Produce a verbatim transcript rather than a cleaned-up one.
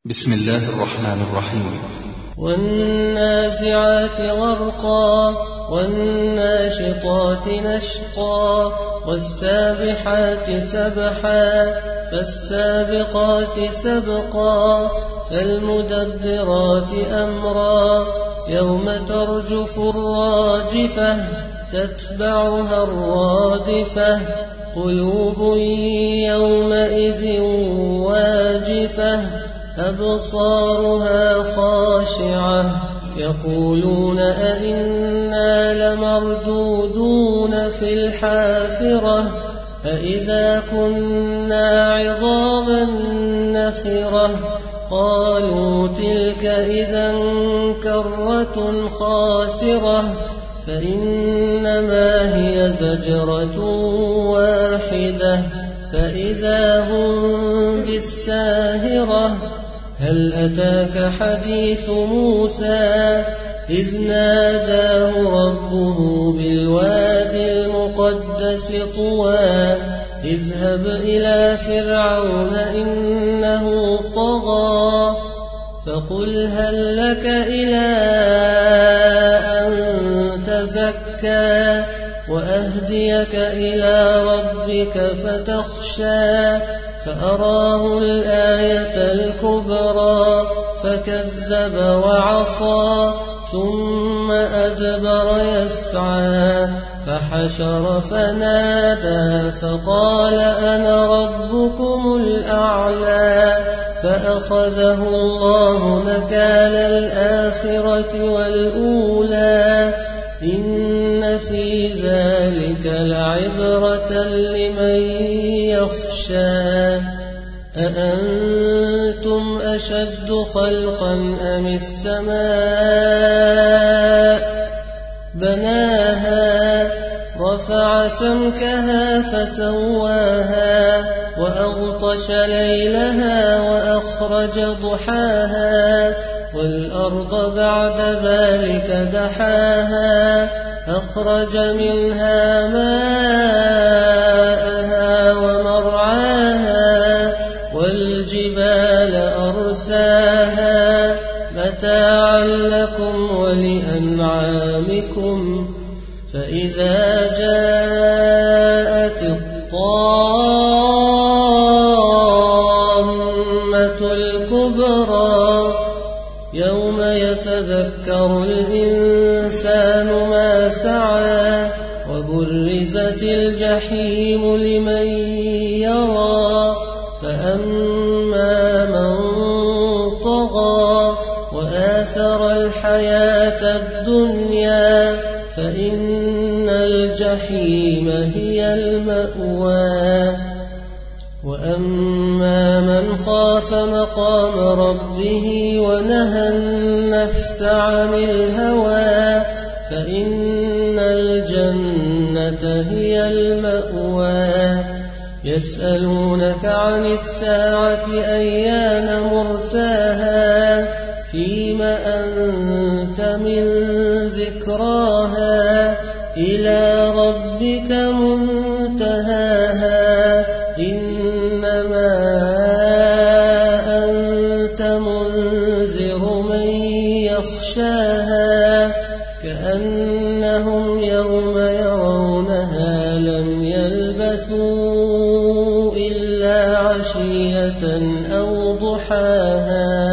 بسم الله الرحمن الرحيم. والنازعات غرقا والناشطات نشطا والسابحات سبحا فالسابقات سبقا فالمدبرات أمرا يوم ترجف الراجفة تتبعها الرادفة قلوب يومئذ واجفة أبصارها خاشعة يقولون أئنا لمردودون في الحافرة أئذا كنا عظاما نخرة قالوا تلك إذا كرة خاسرة فإنما هي زجرة واحدة فإذا هم بالساهرة هل أتاك حديث موسى إذ ناداه ربه بالوادي المقدس طوى اذهب إلى فرعون إنه طغى فقل هل لك إلى أن تزكى وأهديك إلى ربك فتخشى فأراه الآية الكبرى فكذب وعصى ثم أدبر يسعى فحشر فنادى فقال أنا ربكم الأعلى فأخذه الله نكال الآخرة والأولى إن في ذلك لعبرة لمن يخشى أأنتم أشد خلقا أم السماء بناها رفع سمكها فسواها وأغطش ليلها وأخرج ضحاها والأرض بعد ذلك دحاها أخرج منها ماءها ومرعاها والجبال أرساها متاعا لكم ولأنعامكم فإذا جاءت الطامة الكبرى يوم يتذكر الإنسان ما سعى وبرزت الجحيم لمن يرى فأما من طغى وآثر الحياة الدنيا فإن الجحيم هي المأوى وأما من خاف مقام ربه ونهى النفس عن الهوى فإن الجنة هي المأوى يسألونك عن الساعة أيان مرساها فيم أنت من ذكراها إلى ربك منتهاها إنما أنت منذر من يخشاها كأنهم يوم يرونها لم يلبثوا إلا عشية أو ضحاها.